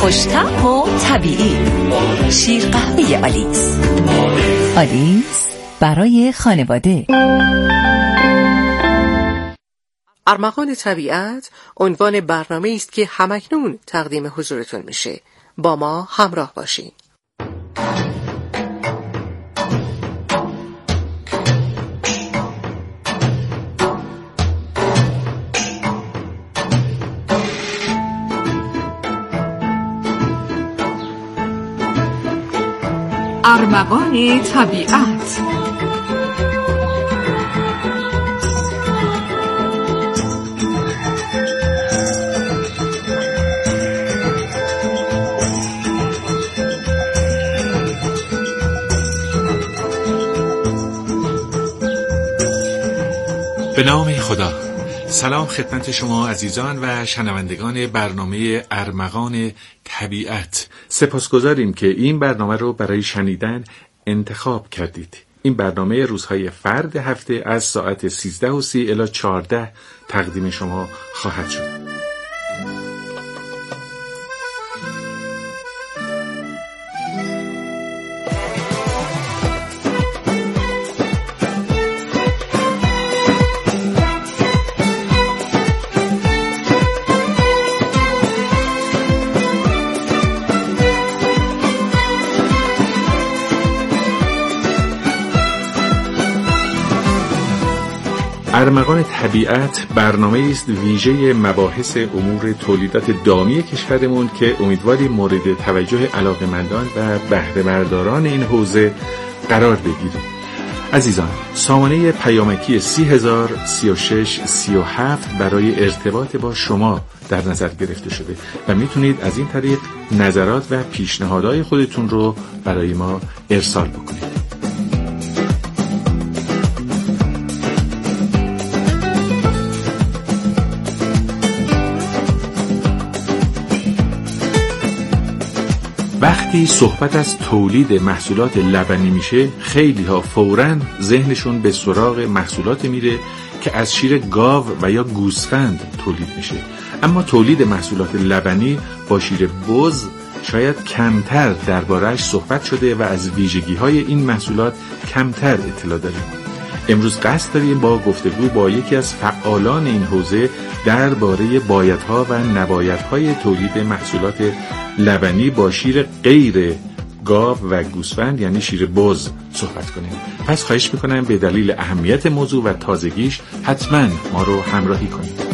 خوش‌طعم و طبیعی. شیر قهوه آلیس. آلیس برای خانواده. ارمغان طبیعت عنوان برنامه است که همکنون تقدیم حضورتون میشه. با ما همراه باشین. ارمغان طبیعت. به نام خدا. سلام خدمت شما عزیزان و شنوندگان برنامه ارمغان طبیعت. سپاسگزاریم که این برنامه رو برای شنیدن انتخاب کردید. این برنامه روزهای فرد هفته از ساعت 13:30 الی 14 تقدیم شما خواهد شد. ارمغان طبیعت برنامه است ویژه مباحث امور تولیدات دامی کشورمون که امیدواریم مورد توجه علاقه‌مندان و بهره‌برداران این حوزه قرار بگیریم. عزیزان، سامانه پیامکی 30,036,37 برای ارتباط با شما در نظر گرفته شده و میتونید از این طریق نظرات و پیشنهادهای خودتون رو برای ما ارسال بکنید. وقتی صحبت از تولید محصولات لبنی میشه، خیلی ها فوراً ذهنشون به سراغ محصولات میره که از شیر گاو و یا گوسفند تولید میشه. اما تولید محصولات لبنی با شیر بز شاید کمتر درباره‌اش صحبت شده و از ویژگی‌های این محصولات کمتر اطلاع داریم. امروز قصد داریم با گفتگو با یکی از فعالان این حوزه درباره بایدها و نبایدهای تولید محصولات لبنی با شیر غیر گاو و گوسفند یعنی شیر بز صحبت کنیم. پس خواهش میکنم به دلیل اهمیت موضوع و تازگیش حتما ما رو همراهی کنید.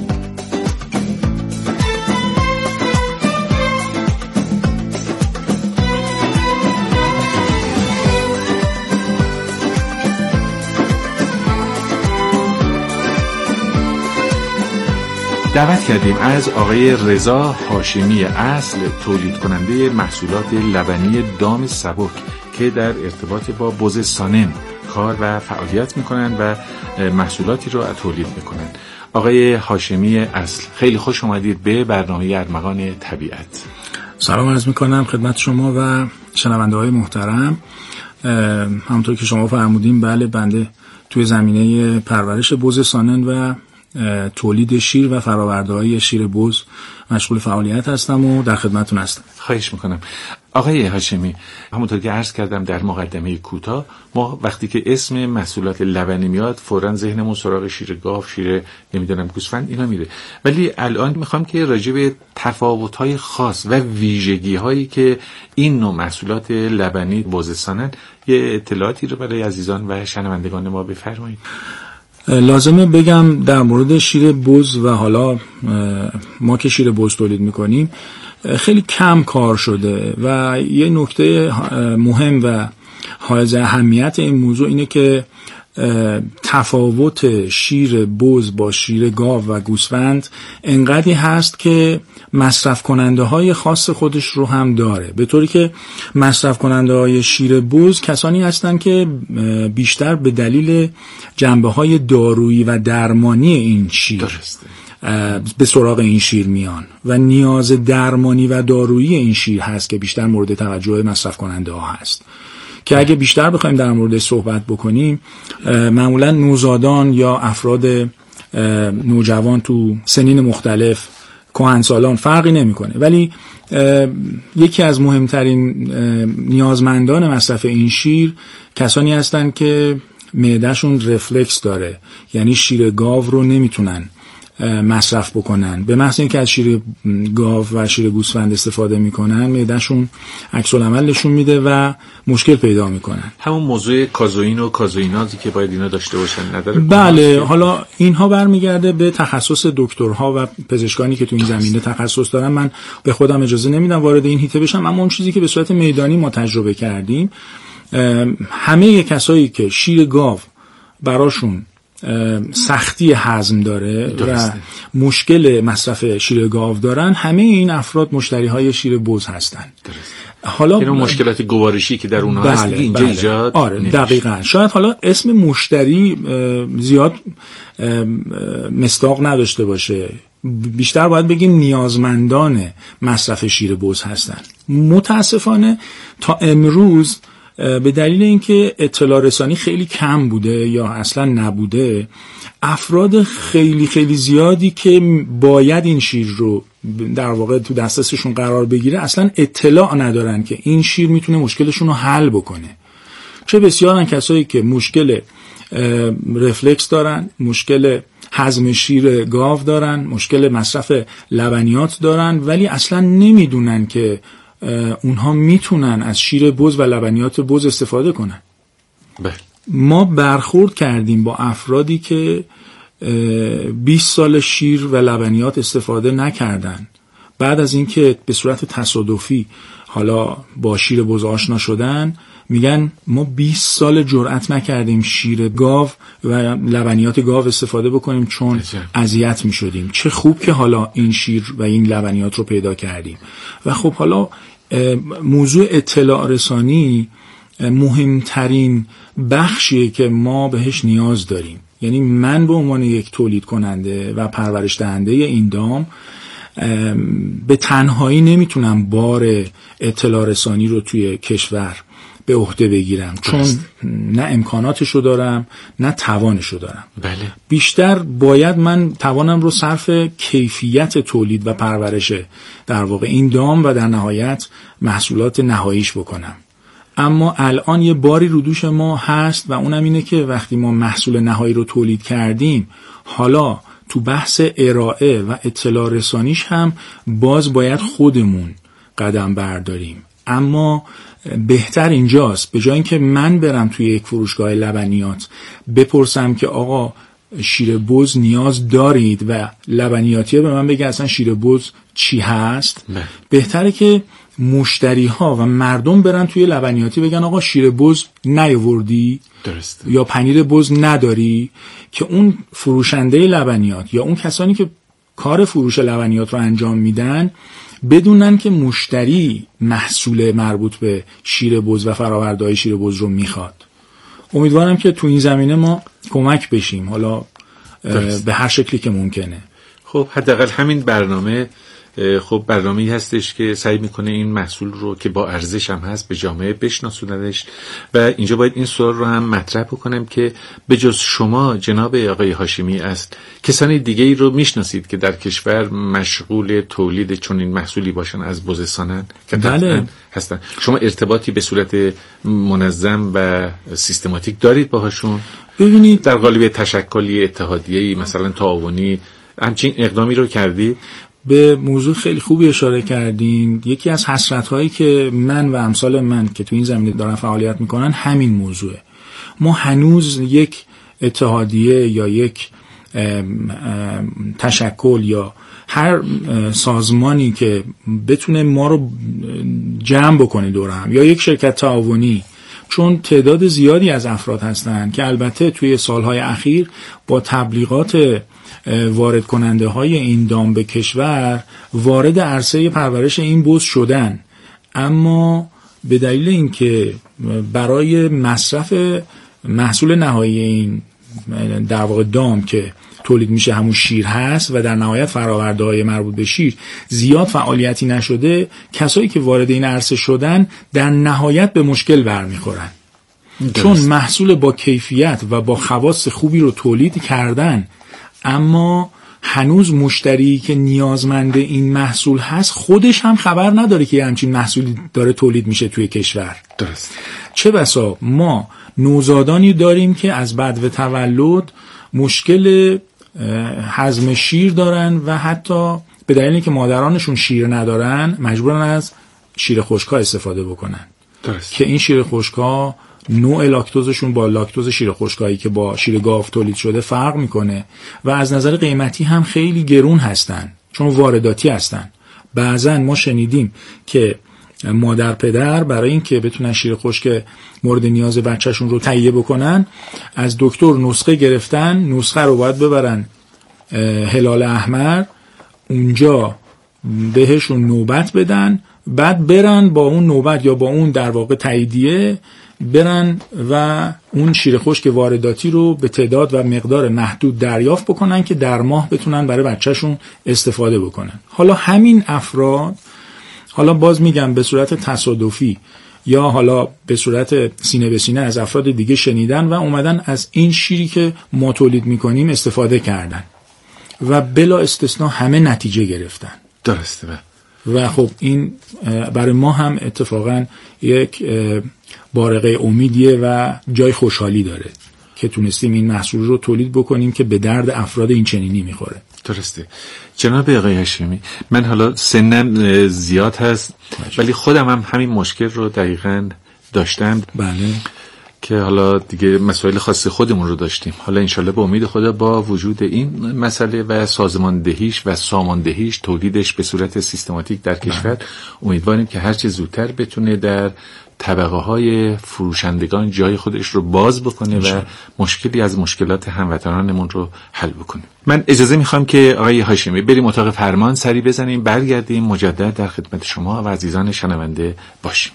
دعوت کردیم از آقای رضا هاشمی اصل، تولید کننده محصولات لبنی دام سبک که در ارتباط با بز سانن کار و فعالیت میکنن و محصولاتی رو تولید میکنن. آقای هاشمی اصل، خیلی خوش اومدید به برنامه ارمغان طبیعت. سلام عرض میکنم خدمت شما و شنونده های محترم. همونطور که شما فرمودین، بله، بنده توی زمینه پرورش بز سانن و تولید شیر و فرآورده‌های شیر بز مشغول فعالیت هستم و در خدمتتون هستم. خواهش میکنم. آقای هاشمی، همونطور که عرض کردم در مقدمه کوتاه، ما وقتی که اسم محصولات لبنی میاد فوراً ذهنمون سراغ شیر گاو، شیر گوسفند اینا میره. ولی الان میخوام که راجع به تفاوت‌های خاص و ویژگی‌هایی که این نوع محصولات لبنی بزستانن یه اطلاعاتی رو برای عزیزان و شنوندگان ما بفرمایید. لازمه بگم در مورد شیر بز و حالا ما که شیر بز تولید میکنیم خیلی کم کار شده و یه نکته مهم و حائز اهمیت این موضوع اینه که تفاوت شیر بز با شیر گاو و گوسفند انقدری هست که مصرف کننده های خاص خودش رو هم داره، به طوری که مصرف کننده های شیر بز کسانی هستن که بیشتر به دلیل جنبه های دارویی و درمانی این شیر به سراغ این شیر میان و نیاز درمانی و دارویی این شیر هست که بیشتر مورد توجه مصرف کننده ها هست. که اگه بیشتر بخوایم در مورد صحبت بکنیم، معمولا نوزادان یا افراد نوجوان تو سنین مختلف، کهنسالان فرقی نمیکنه، ولی یکی از مهمترین نیازمندان مصرف این شیر کسانی هستن که معدهشون رفلکس داره، یعنی شیر گاو رو نمیتونن مصرف بکنن. به محض اینکه از شیر گاو و شیر گوسفند استفاده میکنن معدهشون عکس العمل نشون میده و مشکل پیدا میکنن. همون موضوع کازوئین و کازوئینازی که باید اینا داشته باشن نداره؟ بله، حالا اینها برمیگرده به تخصص دکترها و پزشکانی که تو این زمینه تخصص دارن. من به خودم اجازه نمیدم وارد این حیطه بشم، اما اون چیزی که به صورت میدانی ما تجربه کردیم، همه کسایی که شیر گاو براشون سختی هضم داره درسته. و مشکل مصرف شیر گاو دارن، همه این افراد مشتری های شیر بز هستن. حالا این مشکلات گوارشی که در اونها هست اینجا ایجاد دقیقاً. شاید حالا اسم مشتری زیاد مصداق نداشته باشه، بیشتر باید بگیم نیازمندان مصرف شیر بز هستن. متاسفانه تا امروز به دلیل اینکه اطلاع رسانی خیلی کم بوده یا اصلا نبوده، افراد خیلی خیلی زیادی که باید این شیر رو در واقع تو دسترسشون قرار بگیره اصلا اطلاع ندارن که این شیر میتونه مشکلشون رو حل بکنه. چه بسیارن کسایی که مشکل رفلکس دارن، مشکل هضم شیر گاو دارن، مشکل مصرف لبنیات دارن، ولی اصلا نمیدونن که اونها میتونن از شیر بز و لبنیات بز استفاده کنن. بله. ما برخورد کردیم با افرادی که 20 سال شیر و لبنیات استفاده نکردن، بعد از اینکه به صورت تصادفی حالا با شیر بز آشنا شدن میگن ما 20 سال جرأت نکردیم شیر گاو و لبنیات گاو استفاده بکنیم چون اذیت میشدیم. چه خوب که حالا این شیر و این لبنیات رو پیدا کردیم. و خب حالا موضوع اطلاع رسانی مهمترین بخشیه که ما بهش نیاز داریم. یعنی من به عنوان یک تولید کننده و پرورش دهنده این دام به تنهایی نمیتونم بار اطلاع رسانی رو توی کشور به عهده بگیرم، چون نه امکاناتشو دارم نه توانشو دارم. بله. بیشتر باید من توانم رو صرف کیفیت تولید و پرورش در واقع این دام و در نهایت محصولات نهاییش بکنم. اما الان یه باری رو دوش ما هست و اونم اینه که وقتی ما محصول نهایی رو تولید کردیم، حالا تو بحث ارائه و اطلاع رسانیش هم باز باید خودمون قدم برداریم. اما بهتر اینجاست به جای اینکه من برم توی یک فروشگاه لبنیات بپرسم که آقا شیر بز نیاز دارید و لبنیاتیه به من بگه اصلا شیر بز چی هست، بهتره که مشتری ها و مردم برن توی لبنیاتی بگن آقا شیر بز نیاوردی، درسته، یا پنیر بز نداری، که اون فروشنده لبنیات یا اون کسانی که کار فروش لبنیات رو انجام میدن بدونن که مشتری محصول مربوط به شیر بز و فرآورده‌های شیر بز رو میخواد. امیدوارم که تو این زمینه ما کمک بشیم، حالا به هر شکلی که ممکنه. خب حداقل همین برنامه خب برنامه‌ای هستش که سعی میکنه این محصول رو که با ارزش هم هست به جامعه بشناسوندش. و اینجا باید این سوال رو هم مطرح بکنم که به جز شما جناب آقای هاشمی است کسانی دیگه ای رو میشناسید که در کشور مشغول تولید چنین محصولی باشن از بزستانن که بله هستن؟ شما ارتباطی به صورت منظم و سیستماتیک دارید باهاشون؟ ببینید در قالب تشکلی اتحادیه‌ای مثلا تعاونی همچین اقدامی رو کردید؟ به موضوع خیلی خوبی اشاره کردین. یکی از حسرت‌هایی که من و امثال من که تو این زمینه دارن فعالیت میکنن همین موضوعه. ما هنوز یک اتحادیه یا یک تشکل یا هر سازمانی که بتونه ما رو جمع بکنه دور هم، یا یک شرکت تعاونی، چون تعداد زیادی از افراد هستن که البته توی سالهای اخیر با تبلیغات وارد کننده های این دام به کشور وارد عرصه پرورش این بز شدن، اما به دلیل اینکه برای مصرف محصول نهایی این در واقع دام که تولید میشه همون شیر هست و در نهایت فرآورده های مربوط به شیر زیاد فعالیتی نشده، کسایی که وارد این عرصه شدن در نهایت به مشکل برمیخورن، چون محصول با کیفیت و با خواص خوبی رو تولید کردن اما هنوز مشتری که نیازمند این محصول هست خودش هم خبر نداره که همچین محصولی داره تولید میشه توی کشور. درست. چه بسا ما نوزادانی داریم که از بدو تولد مشکل هضم شیر دارن و حتی به دلیلی که مادرانشون شیر ندارن مجبورن از شیر خشک‌ها استفاده بکنن. درست. که این شیر خشک‌ها نوع لاکتوزشون با لاکتوز شیر خشکایی که با شیر گاو تولید شده فرق میکنه و از نظر قیمتی هم خیلی گرون هستن چون وارداتی هستن. بعضا ما شنیدیم که مادر پدر برای این که بتونن شیر خشک مورد نیاز بچهشون رو تهیه بکنن از دکتر نسخه گرفتن، نسخه رو باید ببرن هلال احمر، اونجا بهشون نوبت بدن، بعد برن با اون نوبت یا با اون در واقع تاییدیه برن و اون شیر خشک وارداتی رو به تعداد و مقدار محدود دریافت بکنن که در ماه بتونن برای بچهشون استفاده بکنن. حالا همین افراد، حالا باز میگم به صورت تصادفی یا حالا به صورت سینه به سینه از افراد دیگه شنیدن و اومدن از این شیری که ما تولید میکنیم استفاده کردن و بلا استثناء همه نتیجه گرفتن. درسته. و خب این برای ما هم اتفاقا یک بارقه امیدیه و جای خوشحالی داره که تونستیم این محصول رو تولید بکنیم که به درد افراد این چنینی میخوره. درسته. جناب آقای هاشمی، من حالا سنم زیاد هست ولی خودم هم همین مشکل رو دقیقاً داشتم. بله. که حالا دیگه مسائل خاص خودمون رو داشتیم. حالا انشالله به امید خدا با وجود این مسئله و سازماندهیش و ساماندهیش تولیدش به صورت سیستماتیک در کشور امیدواریم که هرچه زودتر بتونه در طبقه های فروشندگان جای خودش رو باز بکنه و مشکلی از مشکلات هموطنانمون رو حل بکنه. من اجازه میخوام که آقای هاشمی بریم اتاق فرمان سری بزنیم، برگردیم مجدد در خدمت شما و عزیزان شنونده باشیم.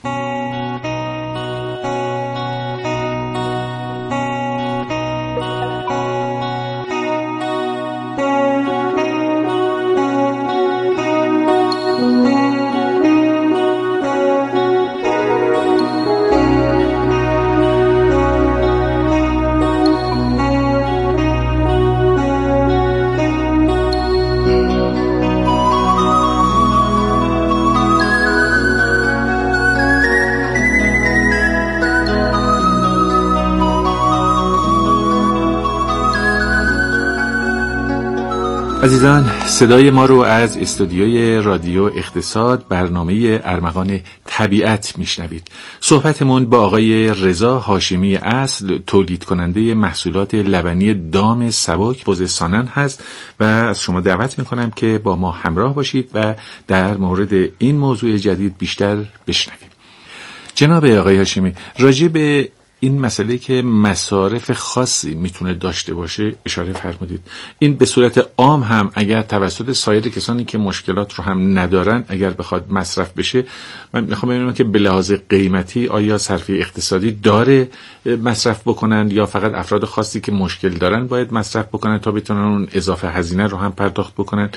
عزیزان، صدای ما رو از استودیوی رادیو اقتصاد برنامه ارمغان طبیعت میشنوید. صحبتمون با آقای رضا هاشمی اصل، تولید کننده محصولات لبنی دام سبک خوزستان هست و از شما دعوت میکنم که با ما همراه باشید و در مورد این موضوع جدید بیشتر بشنویم. جناب آقای هاشمی، راجع به این مسئله که مصارف خاصی میتونه داشته باشه اشاره فرمودید. این به صورت عام هم اگر توسط سایر کسانی که مشکلات رو هم ندارن اگر بخواد مصرف بشه، من میخوام ببینم که به لحاظ قیمتی آیا صرفه اقتصادی داره مصرف بکنن یا فقط افراد خاصی که مشکل دارن باید مصرف بکنن تا بتونن اون اضافه هزینه رو هم پرداخت بکنن،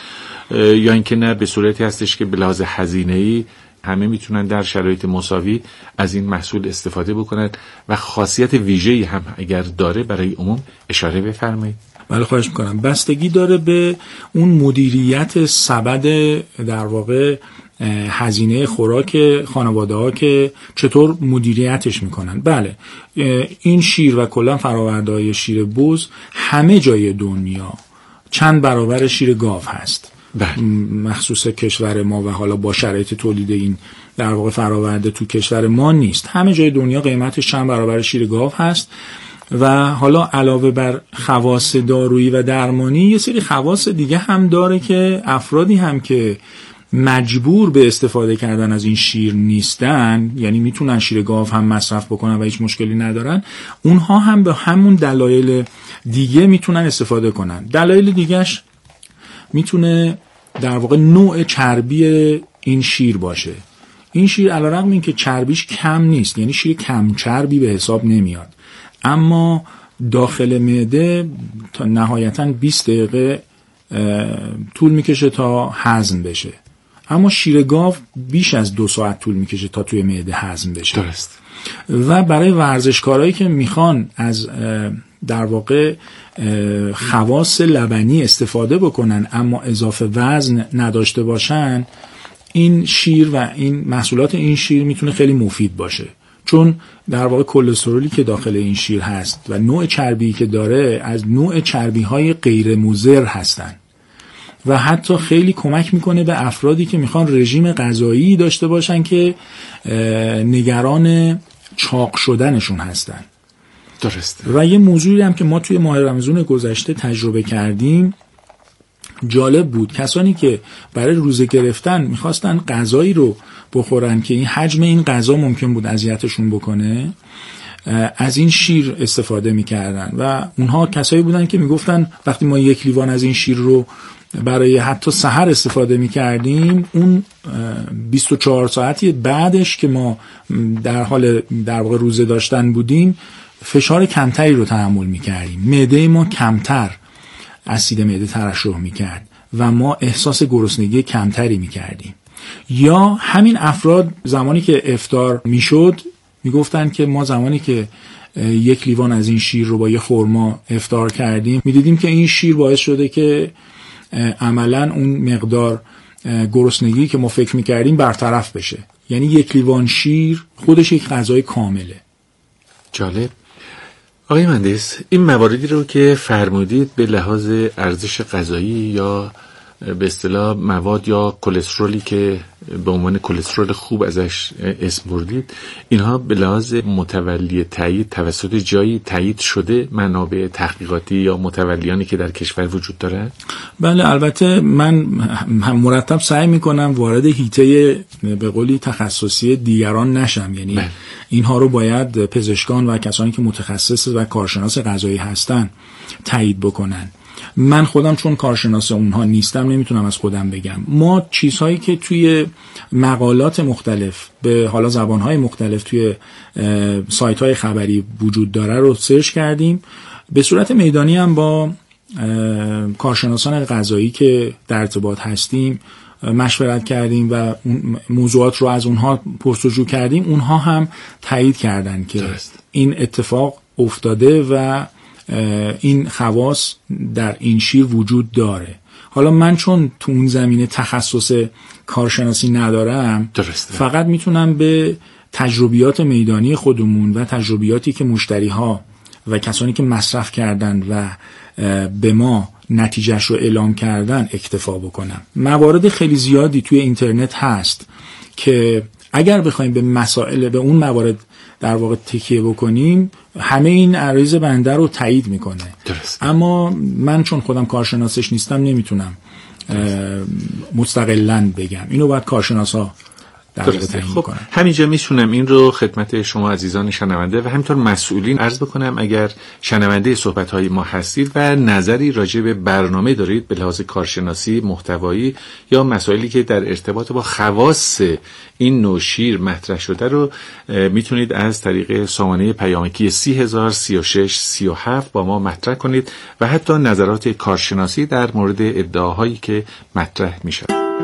یا اینکه نه به صورتی هستش که به لحاظ هزینه‌ای همه میتونن در شرایط مساوی از این محصول استفاده بکنن و خاصیت ویژه‌ای هم اگر داره برای عموم اشاره بفرمایید. بله خواهش میکنم. بستگی داره به اون مدیریت سبد در واقع هزینه خوراک خانواده ها که چطور مدیریتش میکنن. بله این شیر و کلا فراورده های شیر بز همه جای دنیا چند برابر شیر گاو هست، مخصوص کشور ما و حالا با شرایط تولید این در واقع فراورده تو کشور ما نیست. همه جای دنیا قیمتش چند برابر شیر گاو هست و حالا علاوه بر خواص دارویی و درمانی یه سری خواص دیگه هم داره که افرادی هم که مجبور به استفاده کردن از این شیر نیستن، یعنی میتونن شیر گاو هم مصرف بکنن و هیچ مشکلی ندارن، اونها هم به همون دلایل دیگه میتونن استفاده کنن. دلایل دیگهش میتونه در واقع نوع چربی این شیر باشه. این شیر علیرغم اینکه چربیش کم نیست، یعنی شیر کم چربی به حساب نمیاد، اما داخل معده تا نهایتاً 20 دقیقه طول میکشه تا هضم بشه، اما شیر گاو بیش از 2 ساعت طول میکشه تا توی معده هضم بشه. درست. و برای ورزشکارایی که میخوان از در واقع خواص لبنی استفاده بکنن اما اضافه وزن نداشته باشن، این شیر و این محصولات این شیر میتونه خیلی مفید باشه، چون در واقع کلسترولی که داخل این شیر هست و نوع چربی که داره از نوع چربی‌های غیر مضر هستن و حتی خیلی کمک میکنه به افرادی که میخوان رژیم غذایی داشته باشن که نگران چاق شدنشون هستن. درسته. و یه موضوعی هم که ما توی ماه رمضان گذشته تجربه کردیم جالب بود، کسانی که برای روزه گرفتن میخواستن غذایی رو بخورن که این حجم این غذا ممکن بود اذیتشون بکنه، از این شیر استفاده میکردن و اونها کسایی بودن که میگفتن وقتی ما 1 لیوان از این شیر رو برای حتی سحر استفاده میکردیم، اون 24 ساعتی بعدش که ما در حال در واقع روزه داشتن بودیم فشار کمتری رو تحمل میکردیم، معده ما کمتر اسید معده ترشح میکرد و ما احساس گرسنگی کمتری میکردیم. یا همین افراد زمانی که افطار میشد میگفتن که ما زمانی که 1 لیوان از این شیر رو با یه خرما افطار کردیم میدیدیم که این شیر باعث شده که عملا اون مقدار گرسنگی که ما فکر میکردیم برطرف بشه. یعنی 1 لیوان شیر خودش یک غذای کامله. جالب. آقای مهندس، این مواردی رو که فرمودید به لحاظ ارزش غذایی یا به اصطلاح مواد یا کلسترولی که به عنوان کلسترول خوب ازش اسم بردید، اینها به لحاظ متولی تایید توسط جایی تایید شده، منابع تحقیقاتی یا متولیانی که در کشور وجود دارن؟ بله، البته من مرتب سعی میکنم وارد حیطه به قولی تخصصی دیگران نشم، یعنی اینها رو باید پزشکان و کسانی که متخصص و کارشناس غذایی هستن تایید بکنن. من خودم چون کارشناس اونها نیستم نمیتونم از خودم بگم. ما چیزهایی که توی مقالات مختلف به حالا زبانهای مختلف توی سایت‌های خبری وجود داره رو سرچ کردیم، به صورت میدانی هم با کارشناسان غذایی که در ارتباط هستیم مشورت کردیم و موضوعات رو از اونها پرسجو کردیم. اونها هم تایید کردن که این اتفاق افتاده و این خواص در این شیر وجود داره. حالا من چون تو اون زمینه تخصص کارشناسی ندارم، فقط میتونم به تجربیات میدانی خودمون و تجربیاتی که مشتری‌ها و کسانی که مصرف کردن و به ما نتیجهش رو اعلام کردن اکتفا بکنم. موارد خیلی زیادی توی اینترنت هست که اگر بخوایم به مسائل به اون موارد در واقع تکیه بکنیم همه این عرض بنده رو تایید میکنه. اما من چون خودم کارشناسش نیستم نمیتونم مستقلاً بگم، اینو باید کارشناسا خب همینجا میتونم این رو خدمت شما عزیزان شنونده و همینطور مسئولین عرض بکنم. اگر شنونده صحبت‌های ما هستید و نظری راجع به برنامه دارید به لحاظ کارشناسی، محتوایی یا مسائلی که در ارتباط با خواص این نوع شیر مطرح شده رو میتونید از طریق سامانه پیامکی 303637 با ما مطرح کنید و حتی نظرات کارشناسی در مورد ادعاهایی که مطرح میشه.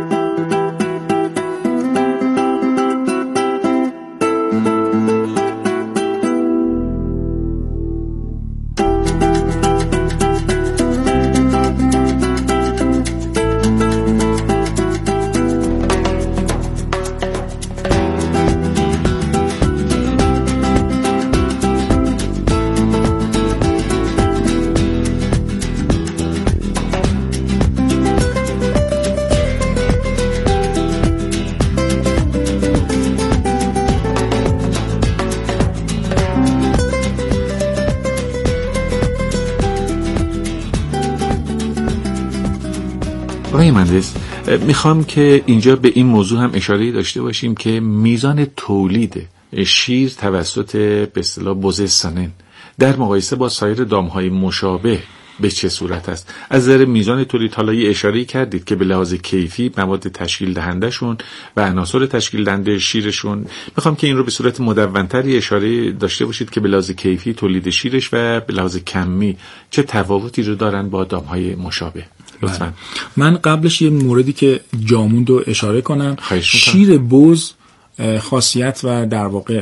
آقای مهندس، میخوام که اینجا به این موضوع هم اشاره داشته باشیم که میزان تولید شیر توسط به اصطلاح بز سنن در مقایسه با سایر دامهای مشابه به چه صورت است؟ از نظر میزان تولید حالا یه اشاره کردید که به لحاظ کیفی مواد تشکیل دهنده شون و عناصر تشکیل دهنده شیرشون، میخوام که این رو به صورت مدونتری اشاره داشته باشید که به لحاظ کیفی تولید شیرش و به لحاظ کمی چه تفاوتی رو دارن با دامهای مشابه. لطفاً. من قبلش یه موردی که جاموند رو اشاره کنم. شیر بز خاصیت و در واقع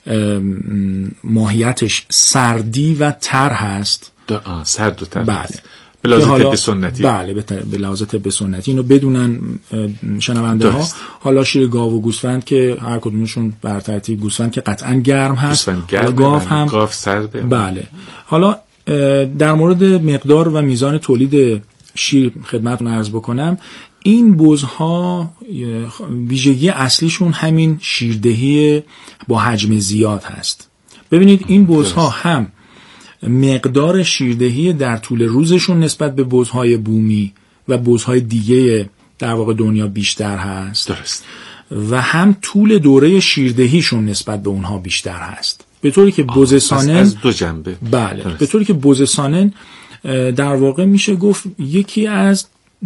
ماهیتش سردی و تر هست. سرد و تر. بله. به لحاظ طب سنتی. بله به لحاظ طب سنتی اینو بدونن شنونده ها. حالا شیر گاو و گوسفند که هر کدومشون بر ترتیب، گوسفند که قطعا گرم هست، گاو سرده. بله. حالا در مورد مقدار و میزان تولید شیر خدمتتون عرض بکنم. این بزها ویژگی اصلیشون همین شیردهی با حجم زیاد هست. ببینید این بزها هم مقدار شیردهی در طول روزشون نسبت به بزهای بومی و بزهای دیگه در واقع دنیا بیشتر هست. درست. و هم طول دوره شیردهیشون نسبت به اونها بیشتر هست. به طوری که بز سانن از دو جنبه. بله. به طوری که بز سانن در واقع میشه گفت یکی از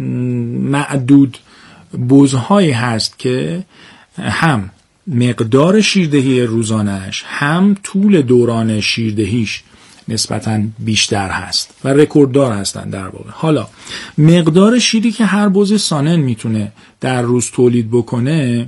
معدود بزهایی هست که هم مقدار شیردهی روزانه‌اش هم طول دوران شیردهیش نسبتاً بیشتر هست و رکورددار هستن در واقع. حالا مقدار شیری که هر بز سانن میتونه در روز تولید بکنه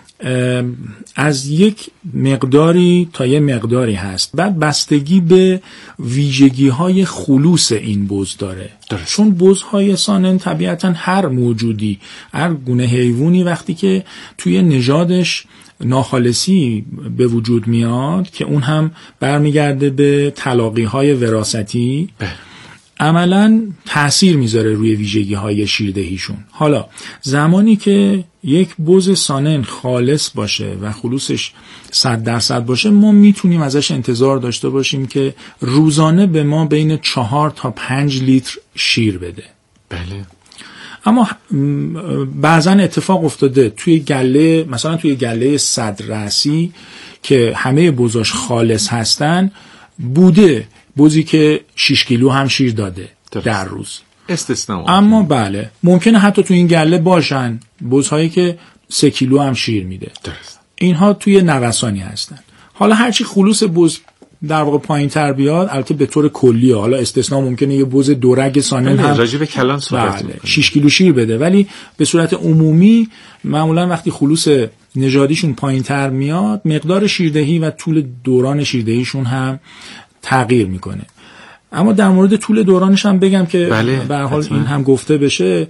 از یک مقداری تا یک مقداری هست. بعد بستگی به ویژگی‌های خلوص این بز داره. چون بزهای سانن طبیعتاً هر موجودی، هر گونه حیوانی وقتی که توی نژادش ناخالصی به وجود میاد که اون هم برمیگرده به تلاقی‌های وراثتی، عملاً تأثیر میذاره روی ویژگی‌های شیردهیشون. حالا زمانی که یک بز سانن خالص باشه و خلوصش 100% باشه، ما میتونیم ازش انتظار داشته باشیم که روزانه به ما بین 4 تا 5 لیتر شیر بده. بله. اما بعضا اتفاق افتاده توی گله، مثلا توی گله 100 رأسی که همه بزاش خالص هستن، بوده بزی که 6 کیلو هم شیر داده در روز. استثناء. اما بله ممکنه حتی توی این گله باشن بزهایی که 3 کیلو هم شیر میده. درست. اینها توی نوسانی هستن. حالا هرچی خلوص بز در واقع پایین تر بیاد، البته به طور کلیه، حالا استثناء ممکنه یه بز دورگ سانن هم راجع به کلان صحبت کنیم 6 کیلو شیر بده، ولی به صورت عمومی معمولا وقتی خلوص نژادیشون پایین تر میاد، مقدار شیردهی و طول دوران شیردهیشون هم تغییر میکنه. اما در مورد طول دورانش هم بگم که به هر حال این هم گفته بشه،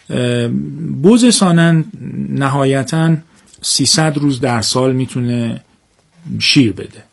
بز سانن نهایتاً 300 روز در سال میتونه شیر بده،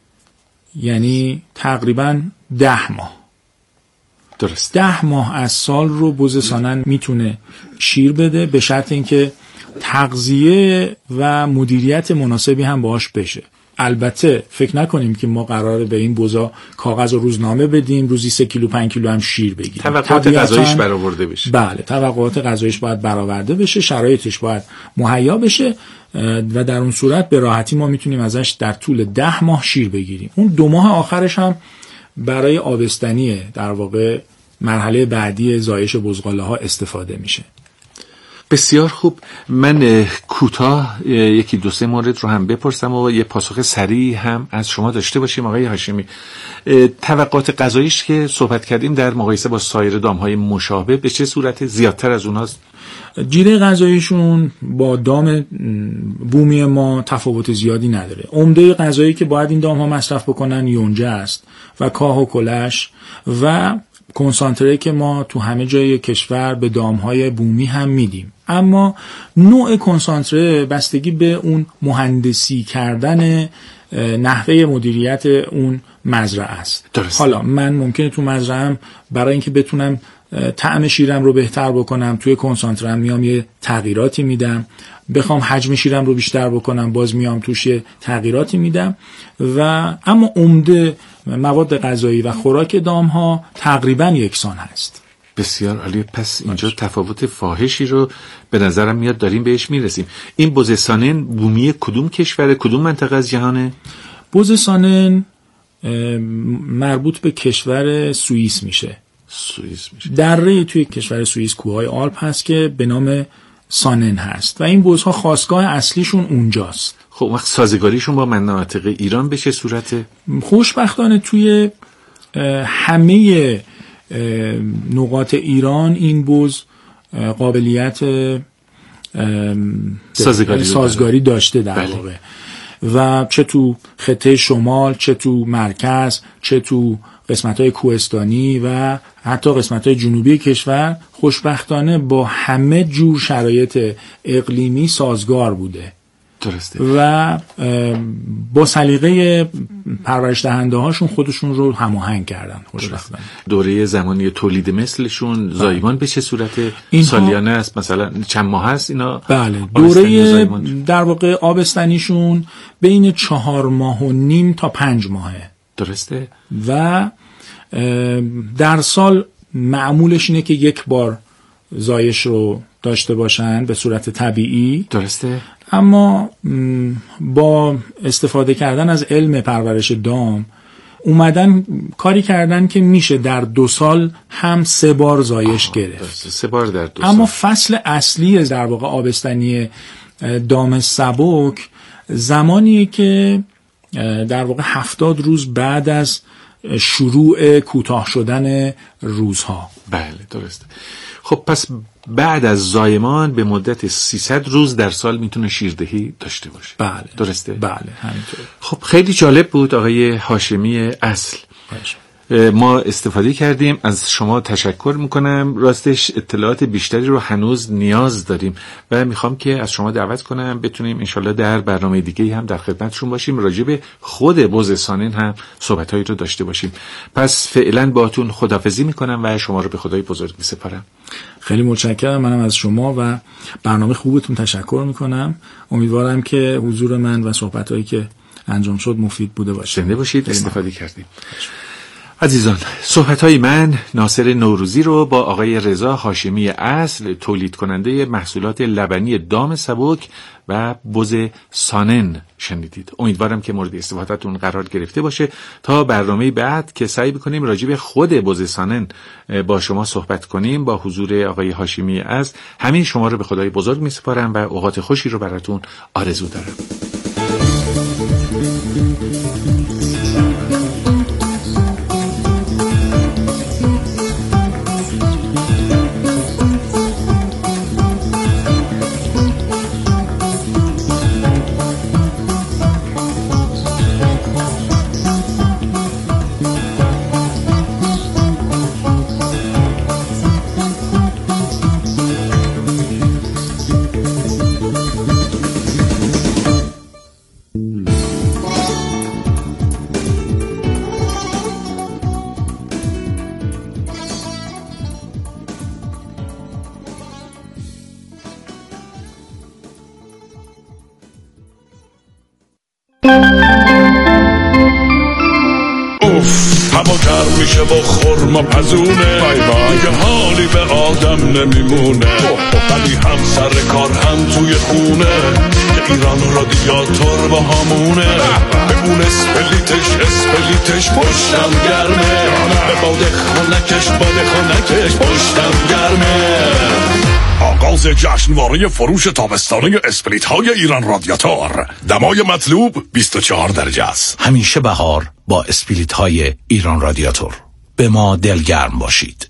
یعنی تقریباً 10 ماه. درست. 10 ماه از سال رو بز سانن میتونه شیر بده، به شرط اینکه تغذیه و مدیریت مناسبی هم باهاش بشه. البته فکر نکنیم که ما قراره به این بزا کاغذ و روزنامه بدیم روزی 3 کیلو 5 کیلو هم شیر بگیریم. توقعات غذاییش برآورده بشه. بله، توقعات غذاییش باید برآورده بشه، شرایطش باید مهیا بشه و در اون صورت به راحتی ما میتونیم ازش در طول 10 ماه شیر بگیریم. اون 2 ماه آخرش هم برای آبستنی در واقع مرحله بعدی زایش بزغاله ها استفاده میشه. بسیار خوب. من کوتاه یکی دو سه مورد رو هم بپرسم و یه پاسخ سریع هم از شما داشته باشیم. آقای هاشمی، توقعات غذاییش که صحبت کردیم در مقایسه با سایر دامهای مشابه به چه صورت زیادتر از اوناست؟ جیره غذاییشون با دام بومی ما تفاوت زیادی نداره. عمده غذایی که باید این دام ها مصرف بکنن یونجه است و کاه و کلش و کنسانتره که ما تو همه جای کشور به دامهای بومی هم میدیم. اما نوع کنسانتره بستگی به اون مهندسی کردن نحوه مدیریت اون مزرعه است. درست. حالا من ممکنه تو مزرعه‌ام برای اینکه بتونم طعم شیرم رو بهتر بکنم، توی کنسانترم میام یه تغییراتی میدم، بخوام حجم شیرم رو بیشتر بکنم باز میام توش یه تغییراتی میدم و اما عمده مواد غذایی و خوراک دامها تقریبا یکسان هست. بسیار عالی. پس اینجا تفاوت فاحشی رو به نظرم میاد داریم بهش میرسیم. این بز سانن بومی کدوم کشور، کدوم منطقه از جهانه؟ بز سانن مربوط به کشور سوئیس میشه. سوئیس میشه. دره توی کشور سوئیس کوههای آلپ هست که به نام سانن هست و این بزها خاستگاه اصلیشون اونجاست. خب وقت سازگاریشون با مناطق ایران به چه صورته؟ خوشبختانه توی همه نقاط ایران این بز قابلیت سازگاری داشته در واقع. و چه تو خطه شمال، چه تو مرکز، چه تو قسمت‌های کوهستانی و حتی قسمت‌های جنوبی کشور خوشبختانه با همه جور شرایط اقلیمی سازگار بوده. درسته. و با سلیقه پرورش دهنده هاشون خودشون رو هماهنگ کردن خوشبختانه. دوره زمانی تولید مثلشون زایمان به چه صورت سالیانه است؟ مثلا چند ماه است اینا؟ بله، دوره در واقع آبستنیشون بین 4.5 ماه تا 5 ماهه. درسته. و در سال معمولش اینه که یک بار زایش رو داشته باشن به صورت طبیعی. درسته. اما با استفاده کردن از علم پرورش دام اومدن کاری کردن که میشه در 2 سال هم 3 بار زایش گرفت. 3 بار در 2 سال. اما فصل اصلی در واقع آبستنی دام سبک زمانیه که در واقع 70 روز بعد از شروع کوتاه شدن روزها. بله درسته. خب پس بعد از زایمان به مدت 300 روز در سال میتونه شیردهی داشته باشه. بله درسته. بله همینطور. خب خیلی جالب بود آقای هاشمی اصل. ما استفاده کردیم، از شما تشکر میکنم. راستش اطلاعات بیشتری رو هنوز نیاز داریم و میخوام که از شما دعوت کنم بتونیم انشالله در برنامه دیگه هم در خدمتشون باشیم، راجع به خود بز سانن هم صحبتهایی رو داشته باشیم. پس فعلا باهاتون خداحافظی میکنم و شما رو به خدای بزرگ میسپارم. خیلی متشکرم. منم از شما و برنامه خوبتون تشکر میکنم. امیدوارم که حضور من و صحبتهایی که انجام شد مفید بوده باشه. زنده باشید. استفاده کردیم. عزیزان، صحبت‌های من ناصر نوروزی رو با آقای رضا هاشمی اصل تولید کننده محصولات لبنی دام سبک و بز سانن شنیدید. امیدوارم که مورد استفادهتون قرار گرفته باشه. تا برنامه بعد که سعی بکنیم راجع به خود بز سانن با شما صحبت کنیم با حضور آقای هاشمی اصل، همین شما رو به خدای بزرگ می‌سپارم و اوقات خوشی رو براتون آرزو دارم. هوا گرم میشه با خرما پزونه، دیگه حالی به آدم نمیمونه، ولی هم سر کار هم توی خونه که ایران رادیاتور با همونه، ببون اسپلیتش پشتم گرمه، به باده خونکش پشتم گرمه. آغاز جشنواره فروش تابستانه اسپلیت های ایران رادیاتور. دمای مطلوب 24 درجه است. همیشه بهار با اسپلیت های ایران رادیاتور. به ما دلگرم باشید.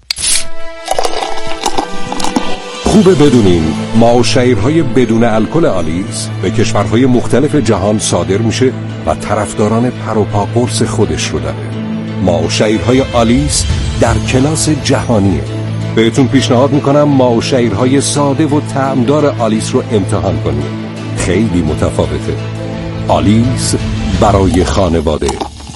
خوبه بدونین معاشرهای بدون الکل آلیس به کشورهای مختلف جهان صادر میشه و طرفداران پر و پا قرص خودش رو داره. معاشرهای آلیس در کلاس جهانیه. بهتون پیشنهاد میکنم معاشرهای ساده و طعمدار آلیس رو امتحان کنید. خیلی متفاوته. آلیس برای خانواده.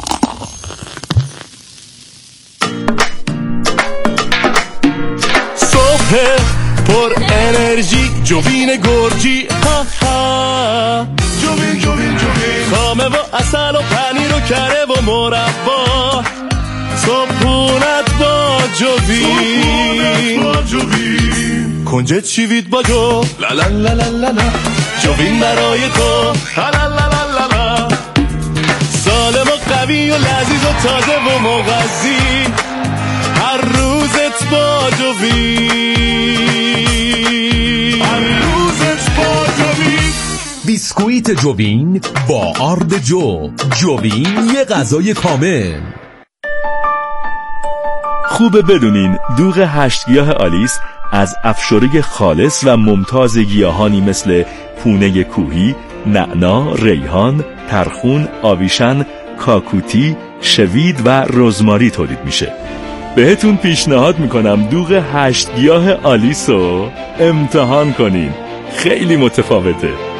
صبح پر انرژی جوین گرجی، ها ها جوین خامه و اصل و پنیر و کره و مربا، صبحونت با جوین کنجد شیوید با جو لا لا لا لا لا، جوین برای تو لا لا لا لا، سالم و قوی و لذیذ و تازه و مغذی، هر روزت با جوین. بیسکویت جوین با آرد جوین یه غذای کامل. خوبه بدونین دوغ 8 گیاه آلیس از افشاره خالص و ممتاز گیاهانی مثل پونه کوهی، نعنا، ریحان، ترخون، آویشن، کاکوتی، شوید و رزماری تولید میشه. بهتون پیشنهاد میکنم دوغ 8 گیاه آلیس رو امتحان کنین. خیلی متفاوته.